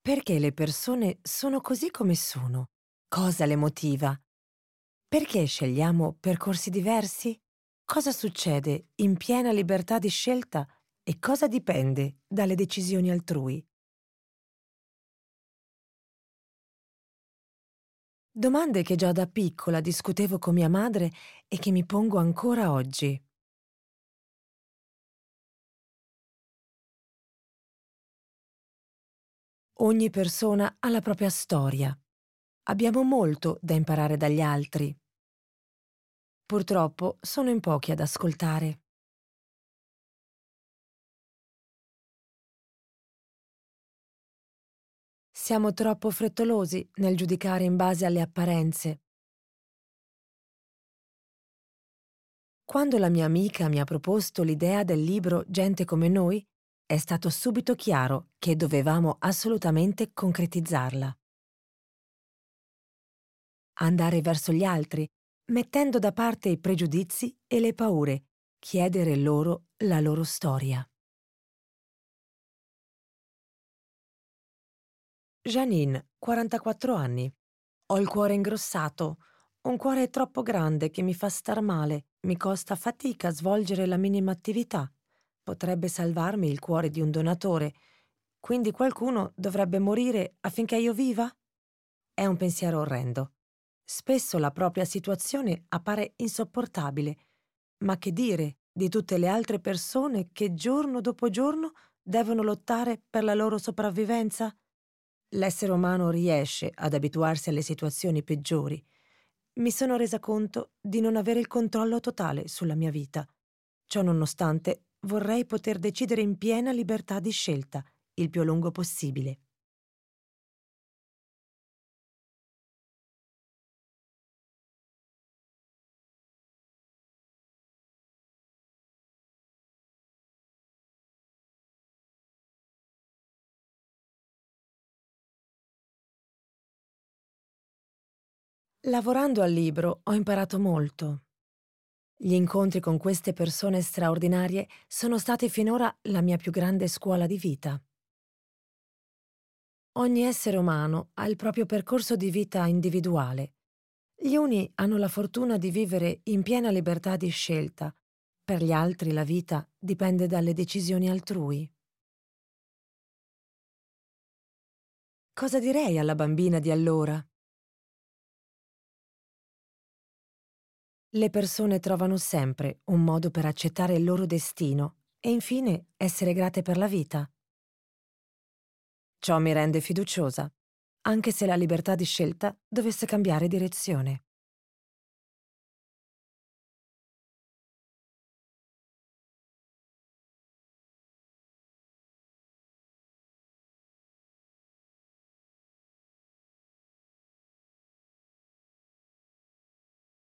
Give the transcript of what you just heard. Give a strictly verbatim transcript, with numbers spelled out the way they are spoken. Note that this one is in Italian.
Perché le persone sono così come sono? Cosa le motiva? Perché scegliamo percorsi diversi? Cosa succede in piena libertà di scelta e cosa dipende dalle decisioni altrui? Domande che già da piccola discutevo con mia madre e che mi pongo ancora oggi. Ogni persona ha la propria storia. Abbiamo molto da imparare dagli altri. Purtroppo sono in pochi ad ascoltare. Siamo troppo frettolosi nel giudicare in base alle apparenze. Quando la mia amica mi ha proposto l'idea del libro Gente come noi, è stato subito chiaro che dovevamo assolutamente concretizzarla. Andare verso gli altri, mettendo da parte i pregiudizi e le paure, chiedere loro la loro storia. Janine, quarantaquattro anni. Ho il cuore ingrossato, un cuore troppo grande che mi fa star male, mi costa fatica svolgere la minima attività. Potrebbe salvarmi il cuore di un donatore, quindi qualcuno dovrebbe morire affinché io viva? È un pensiero orrendo. Spesso la propria situazione appare insopportabile, ma che dire di tutte le altre persone che giorno dopo giorno devono lottare per la loro sopravvivenza? L'essere umano riesce ad abituarsi alle situazioni peggiori. Mi sono resa conto di non avere il controllo totale sulla mia vita. Ciò nonostante, vorrei poter decidere in piena libertà di scelta, il più a lungo possibile. Lavorando al libro ho imparato molto. Gli incontri con queste persone straordinarie sono stati finora la mia più grande scuola di vita. Ogni essere umano ha il proprio percorso di vita individuale. Gli uni hanno la fortuna di vivere in piena libertà di scelta, per gli altri la vita dipende dalle decisioni altrui. Cosa direi alla bambina di allora? Le persone trovano sempre un modo per accettare il loro destino e infine essere grate per la vita. Ciò mi rende fiduciosa, anche se la libertà di scelta dovesse cambiare direzione.